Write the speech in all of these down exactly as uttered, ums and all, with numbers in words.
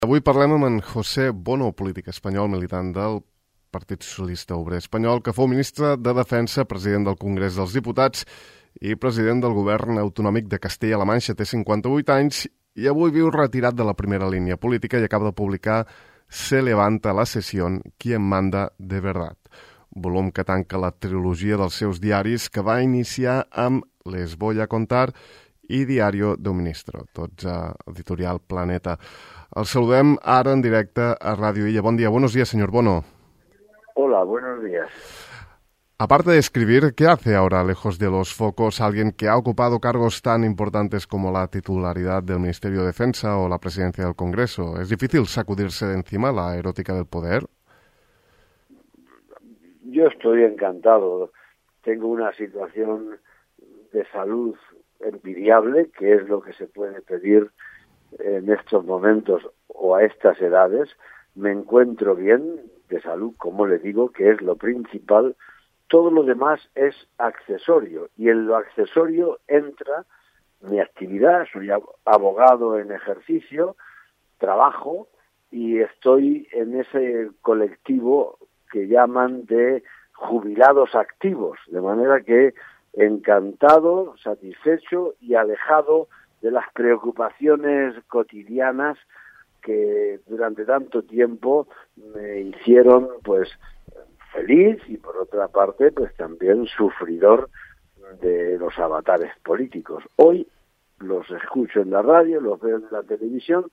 Avui parlem amb en José Bono, polític espanyol militant del Partit Socialista Obrer Espanyol, que fou ministre de Defensa, president del Congrés dels Diputats i president del govern autonòmic de Castella-La Manxa. Té cinquanta-vuit anys i avui viu retirat de la primera línia política i acaba de publicar Se levanta la sesión, quien manda de verdad, volum que tanca la trilogia dels seus diaris que va iniciar amb Les voy a contar i Diario de un ministro, tots a editorial Planeta. El saludem ara en directe a Radio Illa. Bon dia, buenos días, señor Bono. Hola, buenos días. Aparte de escribir, ¿qué hace ahora, lejos de los focos, alguien que ha ocupado cargos tan importantes como la titularidad del Ministerio de Defensa o la presidencia del Congreso? ¿Es difícil sacudirse de encima la erótica del poder? Yo estoy encantado. Tengo una situación de salud envidiable, que es lo que se puede pedir en estos momentos o a estas edades. Me encuentro bien de salud, como le digo, que es lo principal. Todo lo demás es accesorio, y en lo accesorio entra mi actividad. Soy abogado en ejercicio, trabajo y estoy en ese colectivo que llaman de jubilados activos, de manera que encantado, satisfecho y alejado de las preocupaciones cotidianas que durante tanto tiempo me hicieron pues feliz y por otra parte pues también sufridor de los avatares políticos. Hoy los escucho en la radio, los veo en la televisión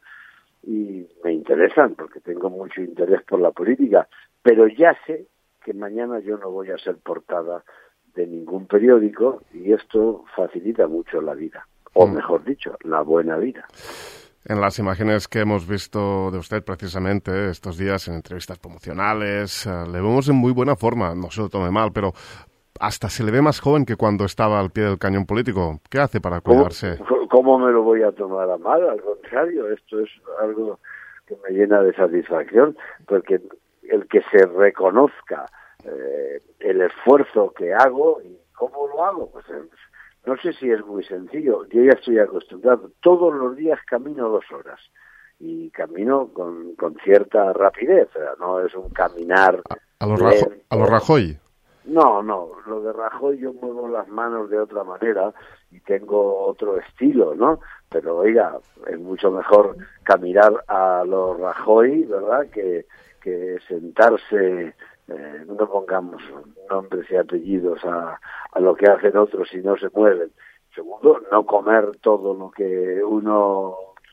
y me interesan porque tengo mucho interés por la política, pero ya sé que mañana yo no voy a ser portada de ningún periódico y esto facilita mucho la vida, o mejor dicho, la buena vida. En las imágenes que hemos visto de usted precisamente estos días en entrevistas promocionales, eh, le vemos en muy buena forma, no se lo tome mal, pero hasta se le ve más joven que cuando estaba al pie del cañón político. ¿Qué hace para cuidarse? ¿Cómo, cómo me lo voy a tomar a mal? Al contrario, esto es algo que me llena de satisfacción, porque el que se reconozca eh, el esfuerzo que hago y cómo lo hago, pues eh, no sé si es muy sencillo. Yo ya estoy acostumbrado. Todos los días camino dos horas y camino con, con cierta rapidez. O sea, no es un caminar a, a los Rajo, a los Rajoy. No, no. Lo de Rajoy yo muevo las manos de otra manera y tengo otro estilo, ¿no? Pero oiga, es mucho mejor caminar a los Rajoy, ¿verdad? Que que sentarse. Eh, no pongamos nombres y apellidos a, a lo que hacen otros y no se mueven. Segundo, no comer todo lo que uno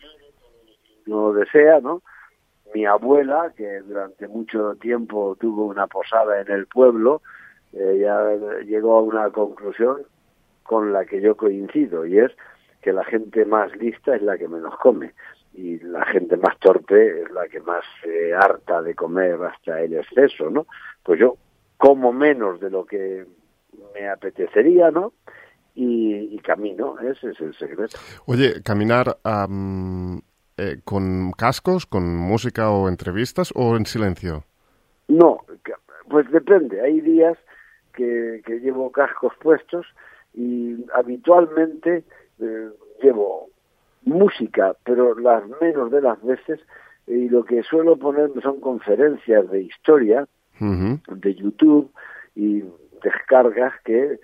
no desea, ¿no? Mi abuela, que durante mucho tiempo tuvo una posada en el pueblo, eh, ya llegó a una conclusión con la que yo coincido, y es que la gente más lista es la que menos come. Y la gente más torpe es la que más se eh, harta de comer hasta el exceso, ¿no? Pues yo como menos de lo que me apetecería, ¿no? Y, y camino, ese es el secreto. Oye, caminar um, eh, con cascos, con música o entrevistas o en silencio. No, pues depende. Hay días que, que llevo cascos puestos y habitualmente eh, llevo música, pero las menos de las veces, y lo que suelo poner son conferencias de historia, uh-huh. de YouTube, y descargas que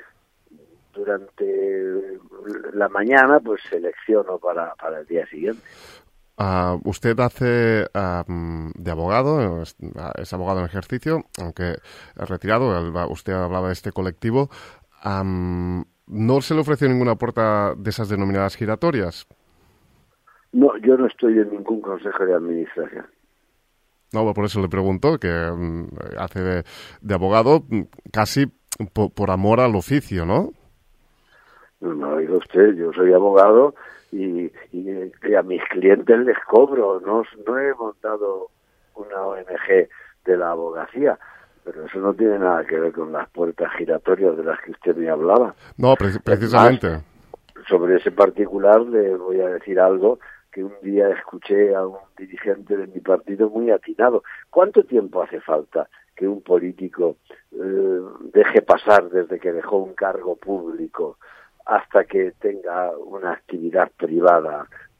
durante la mañana pues selecciono para, para el día siguiente. Uh, usted hace uh, de abogado, es, es abogado en ejercicio, aunque retirado, usted hablaba de este colectivo. Um, ¿No se le ofreció ninguna puerta de esas denominadas giratorias? No, yo no estoy en ningún consejo de administración. No, por eso le pregunto, que um, hace de, de abogado casi por, por amor al oficio, ¿no? No, no, oiga usted, yo soy abogado y, y, y a mis clientes les cobro. No, no he montado una O N G de la abogacía, pero eso no tiene nada que ver con las puertas giratorias de las que usted me hablaba. No, pre- precisamente. Además, sobre ese particular le voy a decir algo que un día escuché a un dirigente de mi partido muy atinado. ¿Cuánto tiempo hace falta que un político eh, deje pasar desde que dejó un cargo público hasta que tenga una actividad privada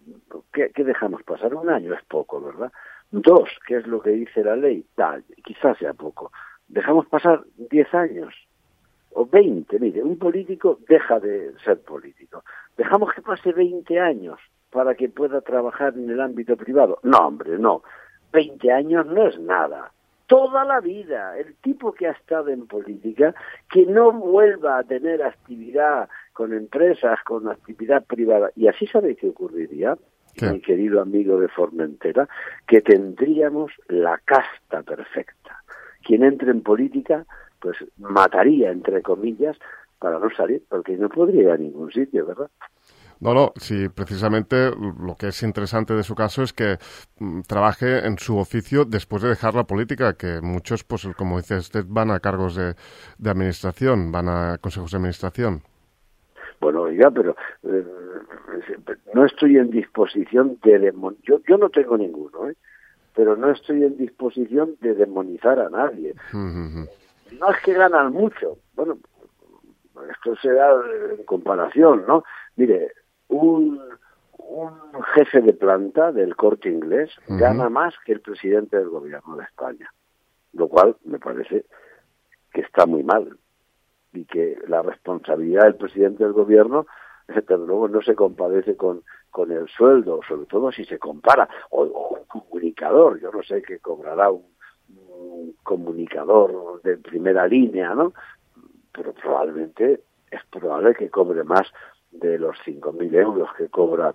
¿qué, qué dejamos pasar? Un año es poco, ¿verdad? Dos, ¿qué es lo que dice la ley? Tal, quizás sea poco. Dejamos pasar diez años o veinte. Mire, un político deja de ser político. Dejamos que pase veinte años para que pueda trabajar en el ámbito privado. No, hombre, no. veinte años no es nada. Toda la vida, el tipo que ha estado en política, que no vuelva a tener actividad con empresas, con actividad privada. Y así sabe qué ocurriría, ¿qué? Mi querido amigo de Formentera, que tendríamos la casta perfecta. Quien entre en política, pues mataría, entre comillas, para no salir, porque no podría ir a ningún sitio, ¿verdad? No, no, sí, precisamente lo que es interesante de su caso es que mm, trabaje en su oficio después de dejar la política, que muchos, pues como dice usted, van a cargos de, de administración, van a consejos de administración. Bueno, oiga, pero eh, no estoy en disposición de demonizar, yo, yo no tengo ninguno, ¿eh? Pero no estoy en disposición de demonizar a nadie. Uh-huh. No es que ganan mucho, bueno, esto se da en comparación, ¿no? Mire, un, un jefe de planta del Corte Inglés uh-huh. gana más que el presidente del gobierno de España, lo cual me parece que está muy mal y que la responsabilidad del presidente del gobierno, desde luego, no se compadece con, con el sueldo, sobre todo si se compara, o, o un comunicador, yo no sé qué cobrará un, un comunicador de primera línea, ¿no? Pero probablemente, es probable que cobre más de los cinco mil euros que cobra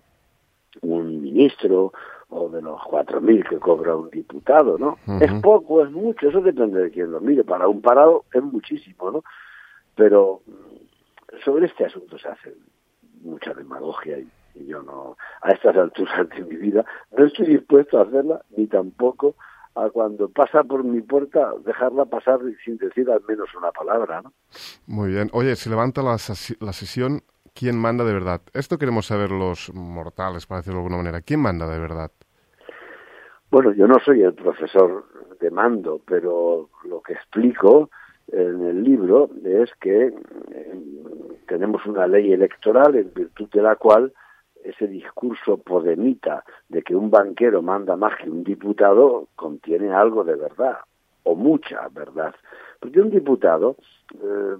un ministro o de los cuatro mil que cobra un diputado, ¿no? Uh-huh. Es poco, es mucho, eso depende de quién lo mire. Para un parado es muchísimo, ¿no? Pero sobre este asunto se hace mucha demagogia y, y yo no, a estas alturas de mi vida, no estoy dispuesto a hacerla, ni tampoco a cuando pasa por mi puerta dejarla pasar sin decir al menos una palabra, ¿no? Muy bien. Oye, se levanta la, la sesión, ¿quién manda de verdad? Esto queremos saber los mortales, para decirlo de alguna manera. ¿Quién manda de verdad? Bueno, yo no soy el profesor de mando, pero lo que explico en el libro es que eh, tenemos una ley electoral en virtud de la cual ese discurso podemita de que un banquero manda más que un diputado contiene algo de verdad, o mucha verdad. Porque un diputado eh,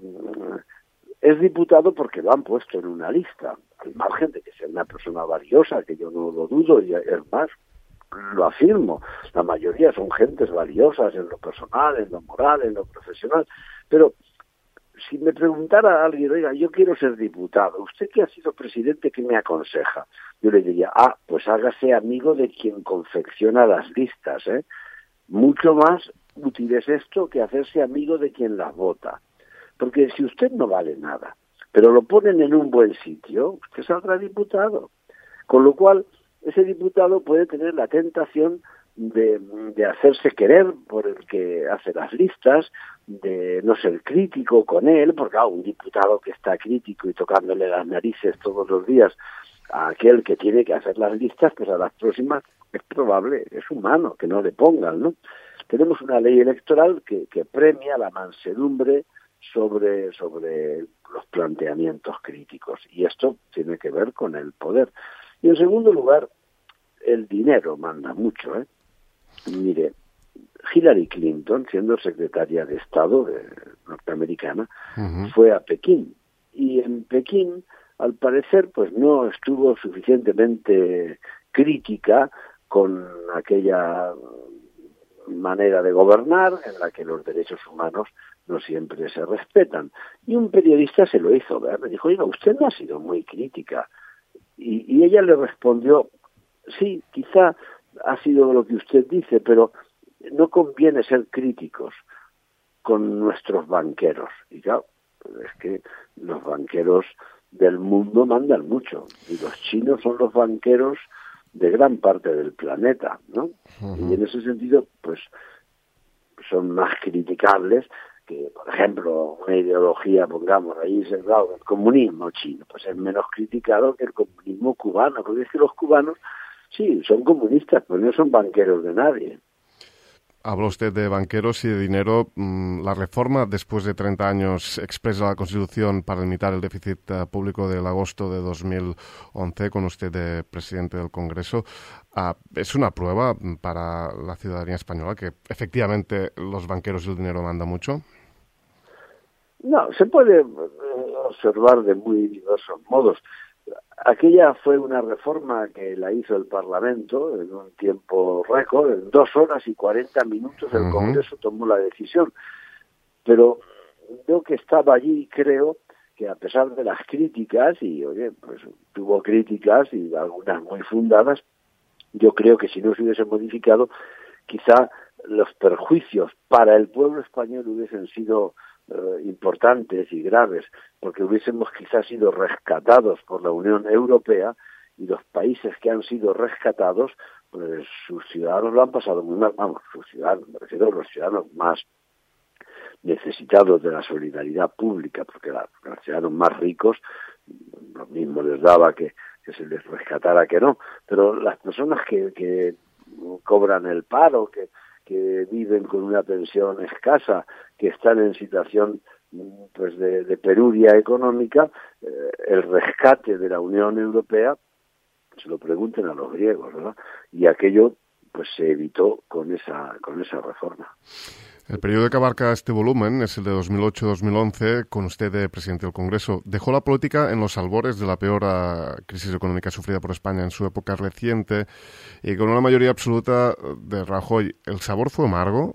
es diputado porque lo han puesto en una lista, al margen de que sea una persona valiosa, que yo no lo dudo, y es más, lo afirmo, la mayoría son gentes valiosas en lo personal, en lo moral, en lo profesional, pero si me preguntara a alguien, oiga, yo quiero ser diputado, usted que ha sido presidente, ¿qué me aconseja? Yo le diría, ah, pues hágase amigo de quien confecciona las listas, ¿eh? Mucho más útil es esto que hacerse amigo de quien las vota, porque si usted no vale nada, pero lo ponen en un buen sitio, usted saldrá diputado, con lo cual ese diputado puede tener la tentación de, de hacerse querer por el que hace las listas, de no ser crítico con él, porque ah, un diputado que está crítico y tocándole las narices todos los días a aquel que tiene que hacer las listas, pues a las próximas es probable, es humano, que no le pongan, ¿no? Tenemos una ley electoral que, que premia la mansedumbre sobre, sobre los planteamientos críticos, y esto tiene que ver con el poder. Y en segundo lugar, el dinero manda mucho, ¿eh? Mire, Hillary Clinton, siendo secretaria de Estado de, norteamericana, uh-huh. fue a Pekín. Y en Pekín, al parecer, pues no estuvo suficientemente crítica con aquella manera de gobernar en la que los derechos humanos no siempre se respetan. Y un periodista se lo hizo ver, le dijo, oiga, usted no ha sido muy crítica. Y, y ella le respondió, sí, quizá ha sido lo que usted dice, pero no conviene ser críticos con nuestros banqueros. Y claro, es que los banqueros del mundo mandan mucho, y los chinos son los banqueros de gran parte del planeta, ¿no? Uh-huh. Y en ese sentido, pues, son más criticables que, por ejemplo, una ideología, pongamos ahí cerrado, el comunismo chino, pues es menos criticado que el comunismo cubano, porque es que los cubanos, sí, son comunistas, pero no son banqueros de nadie. Habla usted de banqueros y de dinero. La reforma, después de treinta años, expresa la Constitución para limitar el déficit público del agosto de dos mil once, con usted de presidente del Congreso. ¿Es una prueba para la ciudadanía española que efectivamente los banqueros y el dinero mandan mucho? No, se puede observar de muy diversos modos. Aquella fue una reforma que la hizo el Parlamento en un tiempo récord, en dos horas y cuarenta minutos el Congreso tomó la decisión. Pero yo que estaba allí creo que a pesar de las críticas, y oye, pues tuvo críticas y algunas muy fundadas, yo creo que si no se hubiese modificado, quizá los perjuicios para el pueblo español hubiesen sido Uh, importantes y graves, porque hubiésemos quizás sido rescatados por la Unión Europea, y los países que han sido rescatados, pues sus ciudadanos lo han pasado muy mal. Vamos, sus ciudadanos, me refiero a los ciudadanos más necesitados de la solidaridad pública, porque la, los ciudadanos más ricos lo mismo les daba que, que se les rescatara que no, pero las personas que, que cobran el paro, que que viven con una pensión escasa, que están en situación pues de, de penuria económica, eh, el rescate de la Unión Europea, se lo pregunten a los griegos, ¿verdad? Y aquello pues se evitó con esa con esa reforma. El periodo que abarca este volumen es el de dos mil ocho a dos mil once, con usted de presidente del Congreso. Dejó la política en los albores de la peor uh, crisis económica sufrida por España en su época reciente, y con una mayoría absoluta de Rajoy. ¿El sabor fue amargo?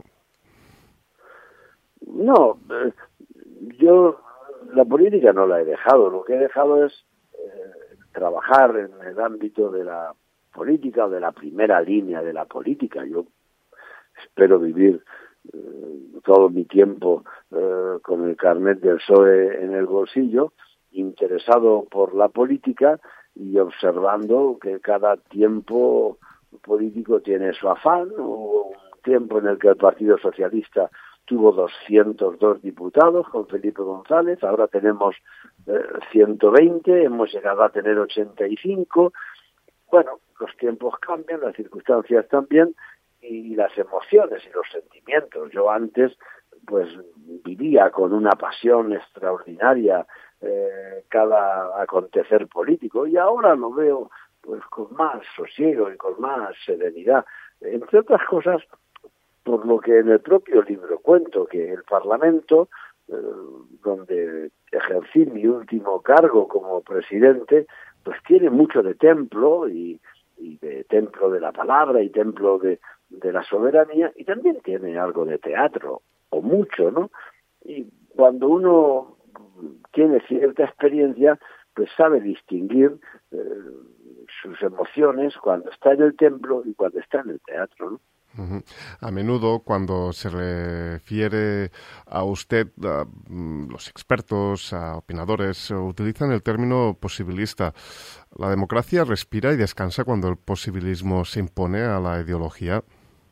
No, eh, yo la política no la he dejado. Lo que he dejado es eh, trabajar en el ámbito de la política o de la primera línea de la política. Yo espero vivir Uh, todo mi tiempo uh, con el carnet del P S O E en el bolsillo, interesado por la política y observando que cada tiempo político tiene su afán. Hubo un tiempo en el que el Partido Socialista tuvo doscientos dos diputados con Felipe González, ahora tenemos uh, ciento veinte, hemos llegado a tener ochenta y cinco. Bueno, los tiempos cambian, las circunstancias también, y las emociones y los sentimientos. Yo antes pues vivía con una pasión extraordinaria eh, cada acontecer político, y ahora lo veo pues con más sosiego y con más serenidad, entre otras cosas por lo que en el propio libro cuento, que el Parlamento, eh, donde ejercí mi último cargo como presidente, pues tiene mucho de templo y, y de templo de la palabra y templo de de la soberanía, y también tiene algo de teatro, o mucho, ¿no? Y cuando uno tiene cierta experiencia, pues sabe distinguir eh, sus emociones cuando está en el templo y cuando está en el teatro, ¿no? Uh-huh. A menudo, cuando se refiere a usted, a, los expertos, a opinadores, utilizan el término posibilista. ¿La democracia respira y descansa cuando el posibilismo se impone a la ideología?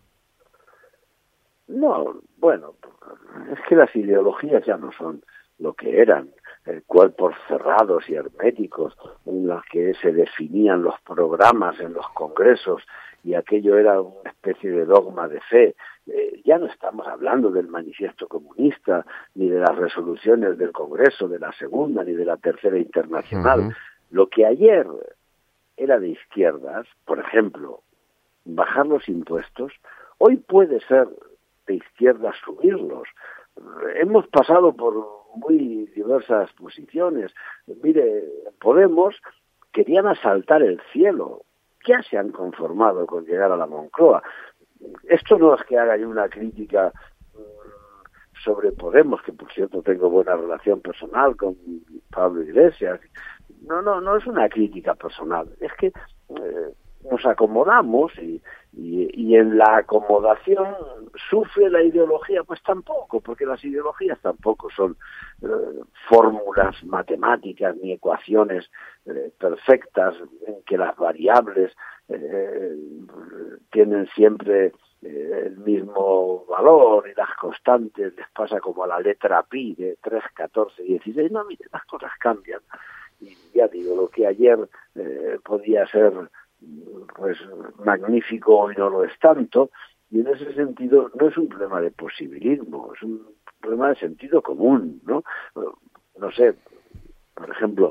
No, bueno, es que las ideologías ya no son lo que eran, eh, cuerpos cerrados y herméticos en los que se definían los programas en los congresos, y aquello era una especie de dogma de fe. Eh, ya no estamos hablando del manifiesto comunista, ni de las resoluciones del Congreso, de la Segunda, ni de la Tercera Internacional. Uh-huh. Lo que ayer era de izquierdas, por ejemplo, bajar los impuestos, hoy puede ser de izquierdas subirlos. Hemos pasado por muy diversas posiciones. Mire, Podemos querían asaltar el cielo. Ya se han conformado con llegar a la Moncloa. Esto no es que haga yo una crítica sobre Podemos, que por cierto tengo buena relación personal con Pablo Iglesias. No, no, no es una crítica personal. Es que eh, nos acomodamos y, y, y en la acomodación sufre la ideología. Pues tampoco, porque las ideologías tampoco son eh, fórmulas matemáticas ni ecuaciones eh, perfectas en que las variables eh, tienen siempre eh, el mismo valor, y las constantes les pasa como a la letra pi de tres, catorce, dieciséis. No, mire, las cosas cambian. Y ya digo, lo que ayer eh, podía ser pues magnífico, hoy no lo es tanto. Y en ese sentido no es un problema de posibilismo, es un problema de sentido común, ¿no? No sé, por ejemplo,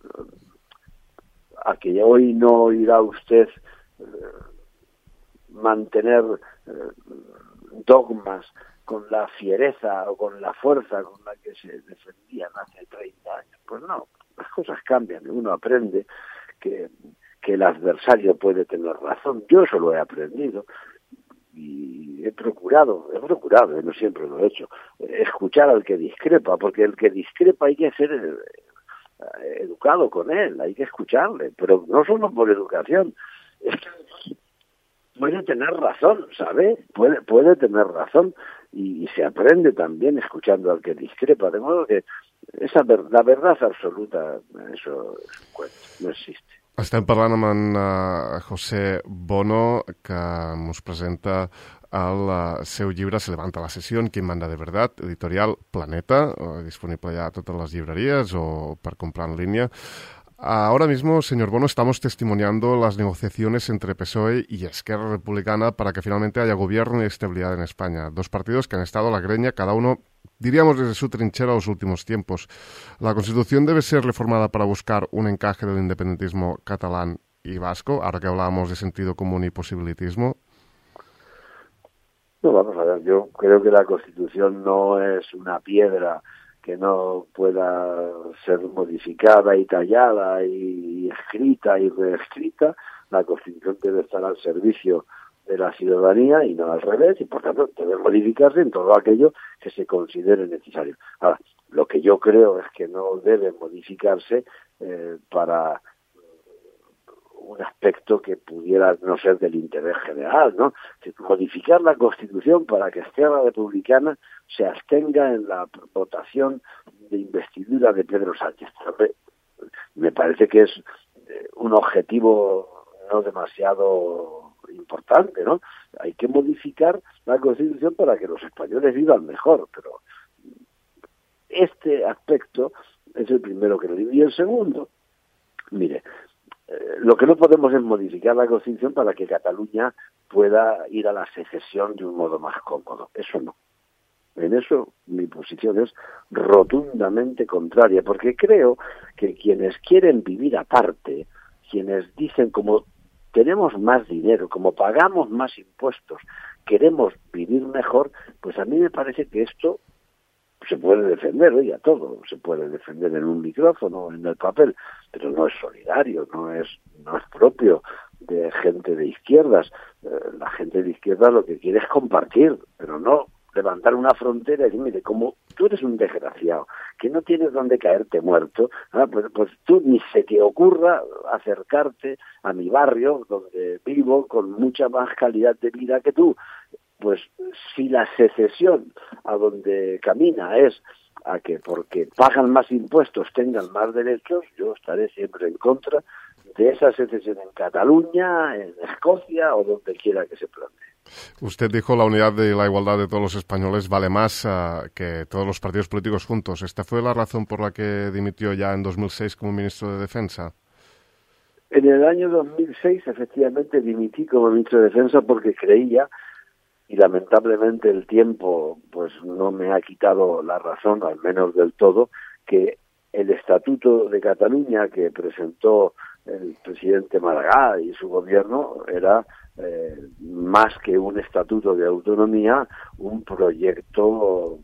a que hoy no irá usted eh, mantener eh, dogmas con la fiereza o con la fuerza con la que se defendían hace treinta años. Pues no, las cosas cambian, uno aprende que, que el adversario puede tener razón. Yo eso lo he aprendido y he procurado, he procurado, no siempre lo he hecho, escuchar al que discrepa, porque el que discrepa hay que ser educado con él, hay que escucharle, pero no solo por educación, es que puede tener razón, ¿sabe? Puede, puede tener razón y, y se aprende también escuchando al que discrepa, de modo que esa ver, la verdad absoluta, eso es un cuento, no existe. Estem parlant amb en uh, José Bono, que ens presenta el uh, seu llibre Se levanta la sesión, ¿Quién manda de verdad?, editorial Planeta, uh, disponible ya a totes les llibreries o per comprar en línia. Ahora mismo, señor Bono, estamos testimoniando las negociaciones entre P S O E y Esquerra Republicana para que finalmente haya gobierno y estabilidad en España. Dos partidos que han estado a la greña, cada uno, diríamos, desde su trinchera los últimos tiempos. ¿La Constitución debe ser reformada para buscar un encaje del independentismo catalán y vasco, ahora que hablábamos de sentido común y posibilitismo? No, vamos a ver, yo creo que la Constitución no es una piedra que no pueda ser modificada y tallada y escrita y reescrita. La Constitución debe estar al servicio de la ciudadanía y no al revés, y por tanto debe modificarse en todo aquello que se considere necesario. Ahora, lo que yo creo es que no debe modificarse eh, para un aspecto que pudiera no ser del interés general, ¿no? Modificar la Constitución para que Esquerra Republicana se abstenga en la votación de investidura de Pedro Sánchez. Me parece que es un objetivo no demasiado importante, ¿no? Hay que modificar la Constitución para que los españoles vivan mejor, pero este aspecto es el primero que lo digo. Y el segundo, mire, lo que no podemos es modificar la Constitución para que Cataluña pueda ir a la secesión de un modo más cómodo. Eso no. En eso mi posición es rotundamente contraria, porque creo que quienes quieren vivir aparte, quienes dicen como tenemos más dinero, como pagamos más impuestos, queremos vivir mejor, pues a mí me parece que esto se puede defender, oiga, todo se puede defender en un micrófono, en el papel, pero no es solidario, no es no es propio de gente de izquierdas. Eh, la gente de izquierdas lo que quiere es compartir, pero no levantar una frontera y decir, mire, como tú eres un desgraciado, que no tienes dónde caerte muerto, ah, pues, pues tú ni se te ocurra acercarte a mi barrio, donde vivo, con mucha más calidad de vida que tú. Pues si la secesión a donde camina es a que porque pagan más impuestos tengan más derechos, yo estaré siempre en contra de esa secesión en Cataluña, en Escocia o donde quiera que se plantee. Usted dijo la unidad y la igualdad de todos los españoles vale más uh, que todos los partidos políticos juntos. ¿Esta fue la razón por la que dimitió ya en dos mil seis como ministro de Defensa? En el año dos mil seis, efectivamente, dimití como ministro de Defensa porque creía, y lamentablemente el tiempo pues no me ha quitado la razón, al menos del todo, que el Estatuto de Cataluña que presentó el presidente Maragall y su gobierno era eh, más que un estatuto de autonomía, un proyecto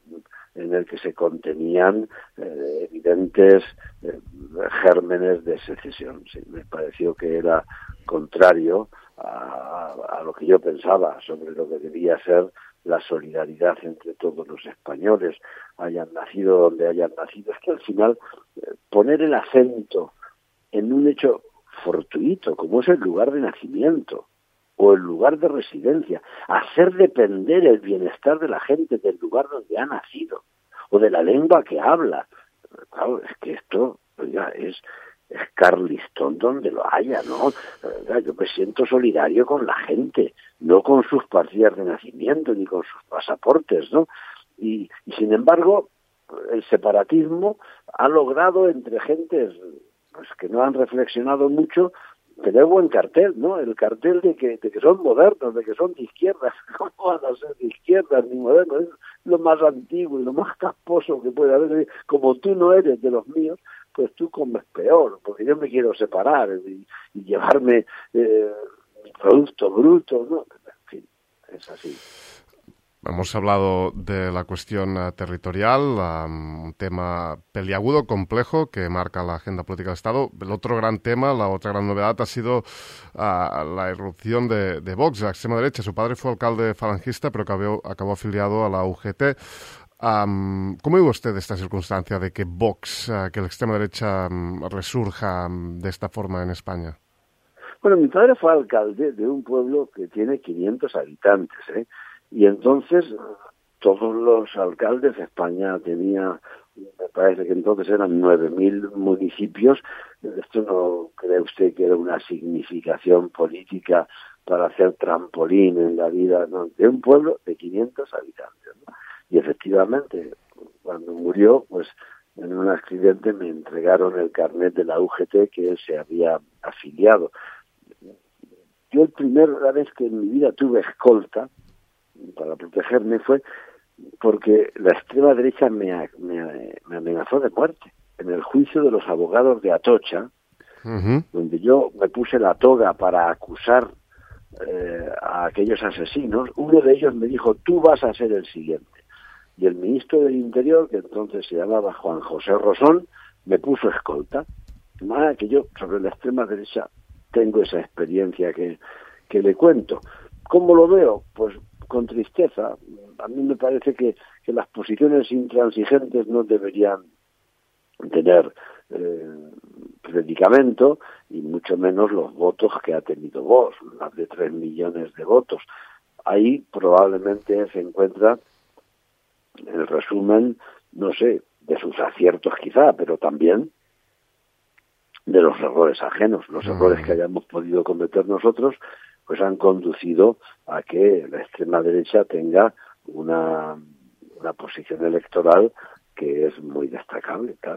en el que se contenían eh, evidentes eh, gérmenes de secesión. Sí, me pareció que era contrario a, a lo que yo pensaba sobre lo que debía ser la solidaridad entre todos los españoles, hayan nacido donde hayan nacido. Es que al final eh, poner el acento en un hecho fortuito, como es el lugar de nacimiento o el lugar de residencia, hacer depender el bienestar de la gente del lugar donde ha nacido o de la lengua que habla. Claro, es que esto oiga, es, es Carliston donde lo haya, ¿no? Oiga, yo me siento solidario con la gente, no con sus partidas de nacimiento ni con sus pasaportes, ¿no? Y, y sin embargo, el separatismo ha logrado entre gentes pues, que no han reflexionado mucho tener buen cartel, ¿no? El cartel de que, de que son modernos, de que son de izquierdas. ¿Cómo van a ser de izquierdas ni modernos? Es lo más antiguo y lo más casposo que puede haber. Como tú no eres de los míos, pues tú comes peor, porque yo me quiero separar y, y llevarme eh, producto bruto, ¿no? En fin, es así. Hemos hablado de la cuestión uh, territorial, um, un tema peliagudo, complejo, que marca la agenda política del Estado. El otro gran tema, la otra gran novedad, ha sido uh, la irrupción de, de Vox, la extrema derecha. Su padre fue alcalde falangista, pero acabó, acabó afiliado a la U G T. Um, ¿Cómo vive usted esta circunstancia de que Vox, uh, que la extrema derecha um, resurja um, de esta forma en España? Bueno, mi padre fue alcalde de un pueblo que tiene quinientos habitantes, ¿eh? Y entonces todos los alcaldes de España tenía, me parece que entonces eran nueve mil municipios. Esto no cree usted que era una significación política para hacer trampolín en la vida, no, de un pueblo de quinientos habitantes, ¿no? Y efectivamente, cuando murió, pues en un accidente me entregaron el carnet de la U G T que él se había afiliado. Yo la primera vez que en mi vida tuve escolta para protegerme fue porque la extrema derecha me, me, me amenazó de muerte. En el juicio de los abogados de Atocha, uh-huh. donde yo me puse la toga para acusar eh, a aquellos asesinos, uno de ellos me dijo, tú vas a ser el siguiente. Y el ministro del Interior, que entonces se llamaba Juan José Rosón, me puso escolta. De manera que yo, sobre la extrema derecha, tengo esa experiencia que, que le cuento. ¿Cómo lo veo? Pues con tristeza. A mí me parece que, que las posiciones intransigentes no deberían tener eh, predicamento, y mucho menos los votos que ha tenido Vox, más de tres millones de votos. Ahí probablemente se encuentra el resumen, no sé, de sus aciertos quizá, pero también de los errores ajenos. Los errores que hayamos podido cometer nosotros pues han conducido a que la extrema derecha tenga una, una posición electoral que es muy destacable, claro.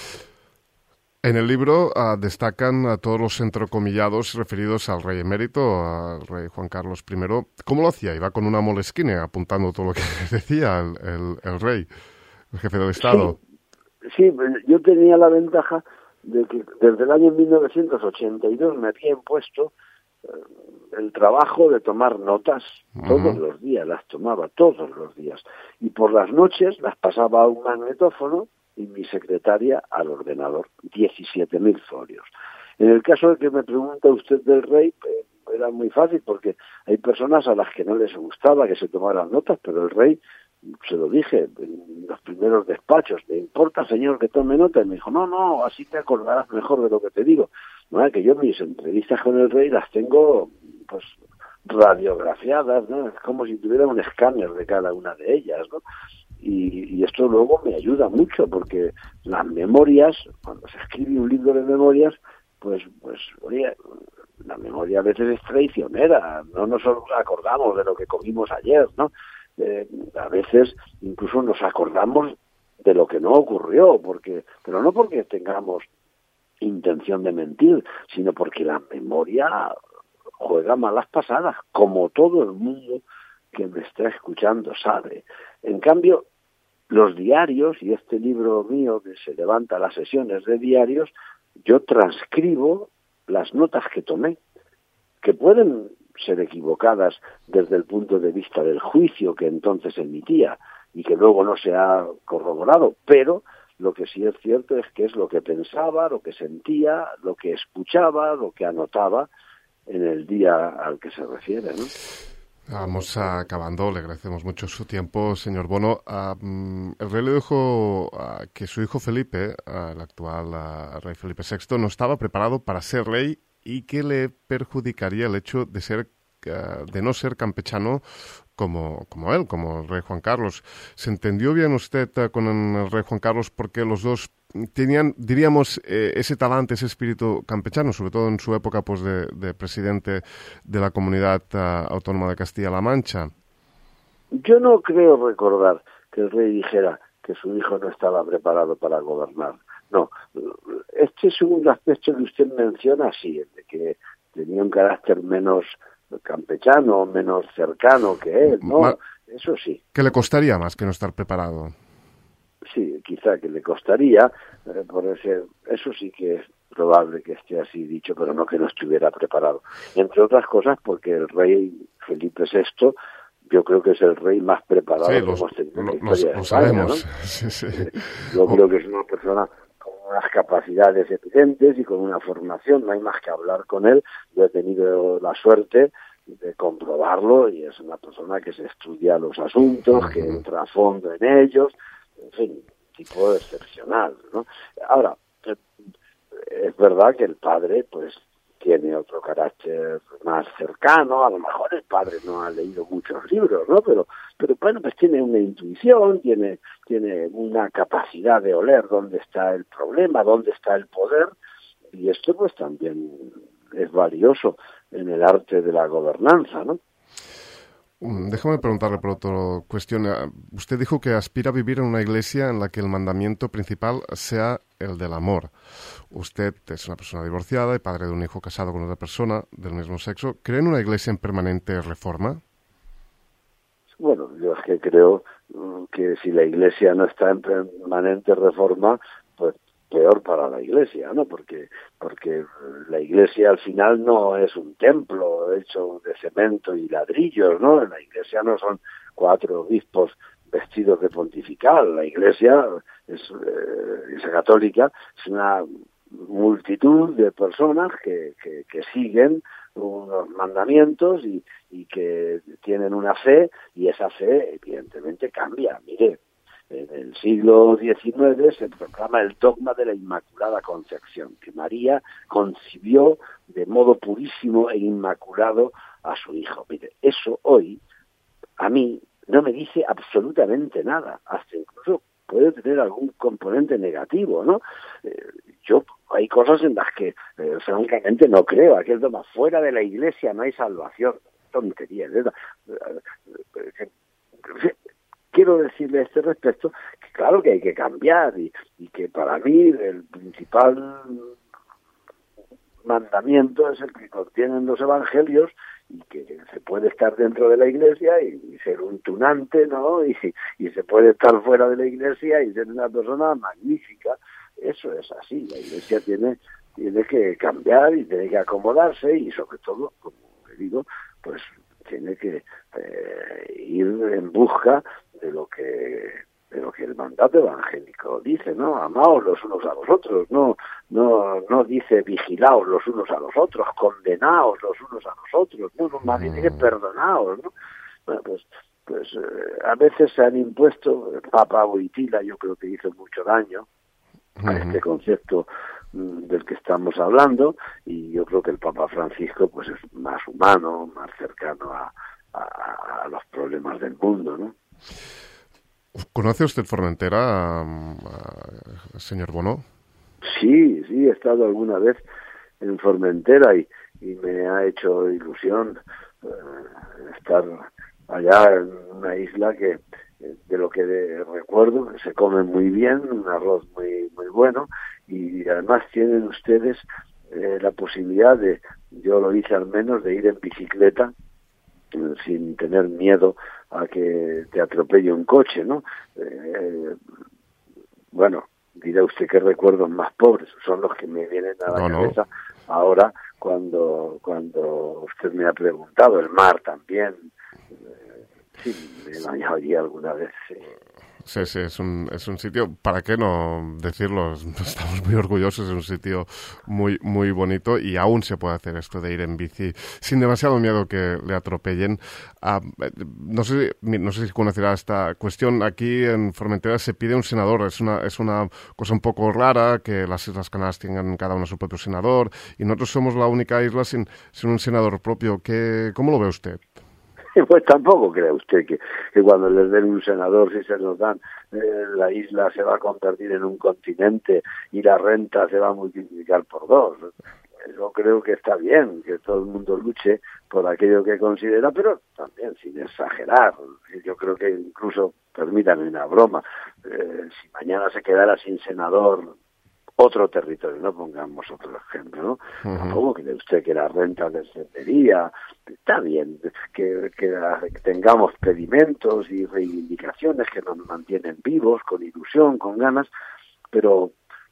En el libro uh, destacan a todos los entrocomillados referidos al rey emérito, al rey Juan Carlos primero. ¿Cómo lo hacía? Iba con una moleskine apuntando todo lo que decía el, el, el rey, el jefe del Estado. Sí, sí, yo tenía la ventaja de que desde el año mil novecientos ochenta y dos me había impuesto eh, el trabajo de tomar notas. Uh-huh. Todos los días las tomaba, todos los días. Y por las noches las pasaba a un magnetófono y mi secretaria al ordenador, diecisiete mil folios. En el caso de que me pregunta usted del rey, eh, era muy fácil porque hay personas a las que no les gustaba que se tomaran notas, pero el rey, se lo dije en los primeros despachos, ¿le importa, señor, que tome nota? Y me dijo, no, no, así te acordarás mejor de lo que te digo. No, que yo mis entrevistas con el rey las tengo, pues, radiografiadas, ¿no? Es como si tuviera un escáner de cada una de ellas, ¿no? Y, y esto luego me ayuda mucho porque las memorias, cuando se escribe un libro de memorias, pues, pues, oye, la memoria a veces es traicionera, no nos acordamos de lo que comimos ayer, ¿no? Eh, a veces incluso nos acordamos de lo que no ocurrió, porque, pero no porque tengamos intención de mentir, sino porque la memoria juega malas pasadas, como todo el mundo que me está escuchando sabe. En cambio, los diarios, y este libro mío que se levanta las sesiones de diarios, yo transcribo las notas que tomé, que pueden ser equivocadas desde el punto de vista del juicio que entonces emitía y que luego no se ha corroborado, pero lo que sí es cierto es que es lo que pensaba, lo que sentía, lo que escuchaba, lo que anotaba en el día al que se refiere, ¿no? Vamos acabando, le agradecemos mucho su tiempo, señor Bono. Uh, el rey le dijo uh, que su hijo Felipe, uh, el actual uh, rey Felipe sexto, no estaba preparado para ser rey y que le perjudicaría el hecho de ser uh, de no ser campechano como, como él, como el rey Juan Carlos. ¿Se entendió bien usted uh, con el rey Juan Carlos porque los dos tenían, diríamos, eh, ese talante, ese espíritu campechano, sobre todo en su época pues de, de presidente de la Comunidad uh, Autónoma de Castilla-La Mancha? Yo no creo recordar que el rey dijera que su hijo no estaba preparado para gobernar. No, este segundo aspecto que usted menciona, sí, el de que tenía un carácter menos campechano, menos cercano que él, ¿no? Ma- Eso sí. ¿Qué le costaría más que no estar preparado? Sí, quizá que le costaría, eh, por ese, eso sí que es probable que esté así dicho, pero no que no estuviera preparado. Entre otras cosas porque el rey Felipe sexto, yo creo que es el rey más preparado sí, que los, hemos tenido en la lo, historia los, de lo España, sabemos. ¿no? Sí, sí. Yo oh. creo que es una persona con unas capacidades evidentes y con una formación, no hay más que hablar con él. Yo he tenido la suerte de comprobarlo y es una persona que se estudia los asuntos, uh-huh. que entra a fondo en ellos, en fin, tipo excepcional, ¿no? Ahora, es verdad que el padre, pues, tiene otro carácter más cercano, a lo mejor el padre no ha leído muchos libros, ¿no? Pero, pero bueno, pues tiene una intuición, tiene, tiene una capacidad de oler dónde está el problema, dónde está el poder, y esto pues también es valioso en el arte de la gobernanza, ¿no? Déjame preguntarle por otra cuestión. Usted dijo que aspira a vivir en una iglesia en la que el mandamiento principal sea el del amor. Usted es una persona divorciada y padre de un hijo casado con otra persona del mismo sexo. ¿Cree en una iglesia en permanente reforma? Bueno, yo es que creo que si la iglesia no está en permanente reforma, pues peor para la iglesia, ¿no? Porque porque la iglesia al final no es un templo hecho de cemento y ladrillos, ¿no? La iglesia no son cuatro obispos vestidos de pontifical. La iglesia es eh, iglesia católica es una multitud de personas que, que, que siguen unos mandamientos y, y que tienen una fe, y esa fe evidentemente cambia. Mire, en el siglo diecinueve se proclama el dogma de la Inmaculada Concepción, que María concibió de modo purísimo e inmaculado a su hijo. Mire, eso hoy a mí no me dice absolutamente nada, hasta incluso puede tener algún componente negativo, ¿no? Eh, yo hay cosas en las que eh, francamente no creo. Aquel dogma, fuera de la iglesia no hay salvación. Tontería, ¿verdad? Quiero decirle a este respecto que claro que hay que cambiar y, y que para mí el principal mandamiento es el que contienen los evangelios, y que se puede estar dentro de la iglesia y, y ser un tunante, ¿no? Y, y se puede estar fuera de la iglesia y ser una persona magnífica. Eso es así. La iglesia tiene tiene que cambiar y tiene que acomodarse, y sobre todo, como le digo, pues tiene que eh, ir en busca de lo que de lo que el mandato evangélico dice, ¿no? Amaos los unos a los otros, no no no dice vigilaos los unos a los otros, condenaos los unos a los otros, no, no más bien dice perdonaos, ¿no? Bueno, pues pues eh, a veces se han impuesto, el Papa Wojtyla yo creo que hizo mucho daño a uh-huh. este concepto mm, del que estamos hablando, y yo creo que el Papa Francisco pues es más humano, más cercano a, a, a los problemas del mundo, ¿no? ¿Conoce usted Formentera, señor Bono? Sí, sí, he estado alguna vez en Formentera y, y me ha hecho ilusión eh, estar allá en una isla que, de lo que de, recuerdo, se come muy bien, un arroz muy muy bueno, y además tienen ustedes eh, la posibilidad de, yo lo hice al menos, de ir en bicicleta sin tener miedo a que te atropelle un coche, ¿no? Eh, bueno, dirá usted qué recuerdos más pobres son los que me vienen a la no, cabeza no. ahora cuando cuando usted me ha preguntado. El mar también, eh, sí, me he bañado allí alguna vez, sí. Sí, sí, es un, es un sitio, ¿para qué no decirlo? Estamos muy orgullosos, es un sitio muy muy bonito, y aún se puede hacer esto de ir en bici sin demasiado miedo que le atropellen. Uh, no sé, no sé si conocerá esta cuestión. Aquí en Formentera se pide un senador, es una, es una cosa un poco rara que las Islas Canarias tengan cada una su propio senador, y nosotros somos la única isla sin, sin un senador propio. ¿Qué, ¿Cómo lo ve usted? Pues tampoco cree usted que, que cuando les den un senador, si se nos dan, eh, la isla se va a convertir en un continente y la renta se va a multiplicar por dos. Yo creo que está bien que todo el mundo luche por aquello que considera, pero también sin exagerar. Yo creo que incluso, permítanme una broma, eh, si mañana se quedara sin senador otro territorio, no pongamos otro ejemplo, ¿no? Uh-huh. Tampoco cree usted que la renta de enfermería, está bien, que, que, que tengamos pedimentos y reivindicaciones que nos mantienen vivos, con ilusión, con ganas, pero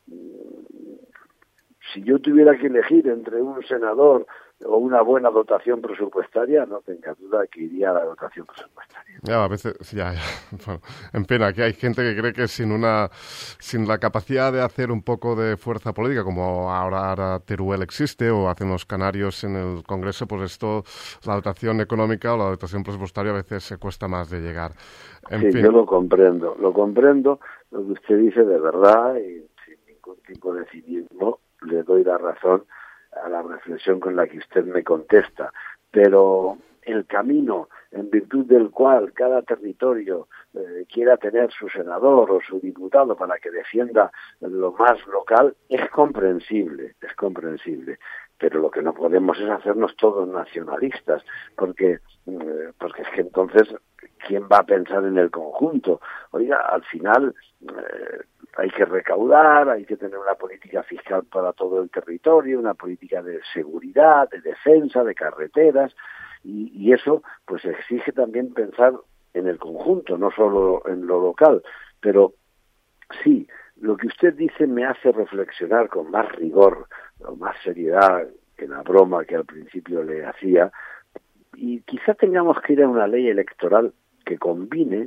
si yo tuviera que elegir entre un senador o una buena dotación presupuestaria, no tenga duda que iría a la dotación presupuestaria. Ya, a veces, ya, ya. Bueno, en pena, que hay gente que cree que sin una, sin la capacidad de hacer un poco de fuerza política, como ahora, ahora Teruel existe, o hacen los canarios en el Congreso, pues esto, la dotación económica o la dotación presupuestaria a veces se cuesta más de llegar. En sí, fin. Yo lo comprendo, lo comprendo, lo que usted dice de verdad, y sin ningún tipo de cinismo, le doy la razón a la reflexión con la que usted me contesta, pero el camino en virtud del cual cada territorio eh, quiera tener su senador o su diputado para que defienda lo más local es comprensible, es comprensible, pero lo que no podemos es hacernos todos nacionalistas, porque, eh, porque es que entonces, ¿quién va a pensar en el conjunto? Oiga, al final eh, hay que recaudar, hay que tener una política fiscal para todo el territorio, una política de seguridad, de defensa, de carreteras, y, y eso pues exige también pensar en el conjunto, no solo en lo local. Pero sí, lo que usted dice me hace reflexionar con más rigor, con más seriedad que la broma que al principio le hacía, y quizá tengamos que ir a una ley electoral que combine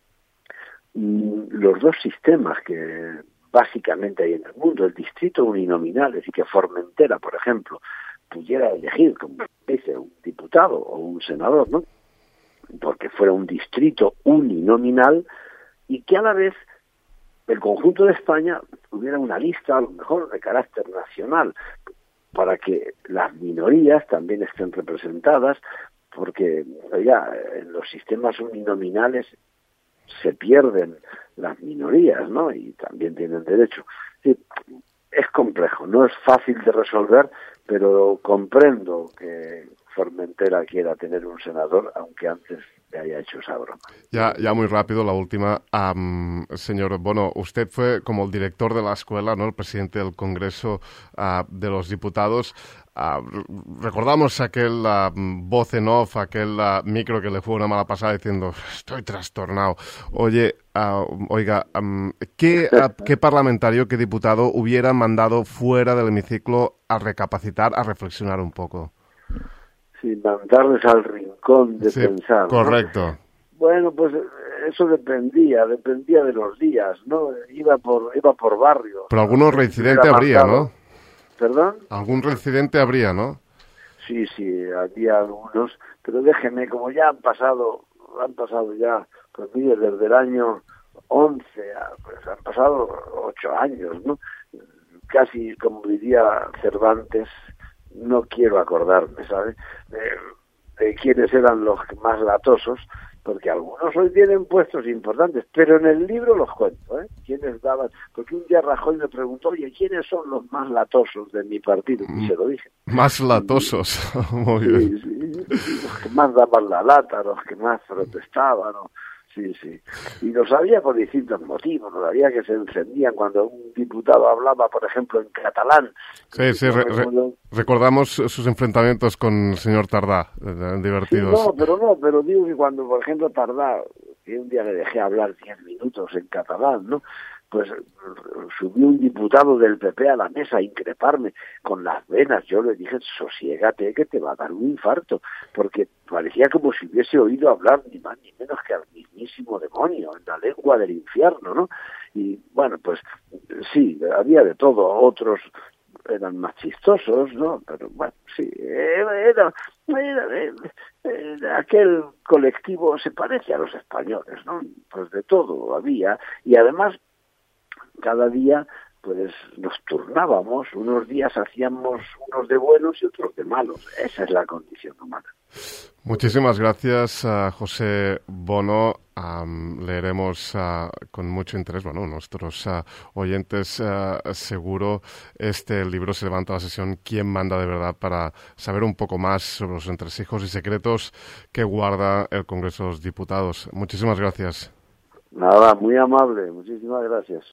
los dos sistemas que básicamente hay en el mundo, el distrito uninominal, es decir, que Formentera, por ejemplo, pudiera elegir, como dice, un diputado o un senador, ¿no? Porque fuera un distrito uninominal, y que a la vez el conjunto de España tuviera una lista, a lo mejor de carácter nacional, para que las minorías también estén representadas, porque ya en los sistemas uninominales se pierden las minorías, ¿no? Y también tienen derecho. Sí, es complejo, no es fácil de resolver, pero comprendo que Formentera quiera tener un senador, aunque antes le haya hecho esa broma. Ya, ya muy rápido, la última. Um, señor Bono, usted fue como el director de la escuela, ¿no? El presidente del Congreso uh, de los Diputados. Uh, recordamos aquel uh, voz en off, aquel uh, micro que le fue una mala pasada diciendo estoy trastornado. Oye, uh, oiga, um, ¿qué, uh, ¿qué parlamentario, qué diputado hubiera mandado fuera del hemiciclo a recapacitar, a reflexionar un poco? Sí, mandarles al rincón de sí, pensar. Correcto. ¿No? Bueno, pues eso dependía, dependía de los días, ¿no? Iba por, iba por barrios. Pero algunos reincidente habría, mandado. ¿No? ¿Perdón? Algún reincidente habría, ¿no? Sí, sí, había algunos, pero déjeme, como ya han pasado, han pasado ya, pues mire, desde el año once, pues han pasado ocho años, ¿no? Casi, como diría Cervantes, no quiero acordarme, ¿sabes? De, de quiénes eran los más latosos, porque algunos hoy tienen puestos importantes, pero en el libro los cuento, ¿eh? ¿Quiénes daban? Porque un día Rajoy me preguntó, oye, ¿quiénes son los más latosos de mi partido? Y se lo dije. Más latosos, muy bien. Sí, sí, los que más daban la lata, los que más protestaban, ¿no? Sí, sí. Y lo sabía por distintos motivos, lo sabía que se encendían cuando un diputado hablaba, por ejemplo, en catalán. Sí, sí, re, re, recordamos sus enfrentamientos con el señor Tardá, divertidos. Sí, no, pero no, pero digo que cuando, por ejemplo, Tardá, que un día le dejé hablar diez minutos en catalán, ¿no? Pues subió un diputado del P P a la mesa a increparme con las venas. Yo le dije, sosiégate, que te va a dar un infarto, porque parecía como si hubiese oído hablar ni más ni menos que al mismísimo demonio, en la lengua del infierno, ¿no? Y bueno, pues sí, había de todo. Otros eran más chistosos, ¿no? Pero bueno, sí, era, era, era, era aquel colectivo se parece a los españoles, ¿no? Pues de todo había, y además cada día pues nos turnábamos, unos días hacíamos unos de buenos y otros de malos. Esa es la condición humana. Muchísimas gracias, uh, José Bono. Um, leeremos uh, con mucho interés, bueno, nuestros uh, oyentes uh, seguro este libro Se levanta la sesión, ¿Quién manda de verdad?, para saber un poco más sobre los entresijos y secretos que guarda el Congreso de los Diputados. Muchísimas gracias. Nada, muy amable, muchísimas gracias.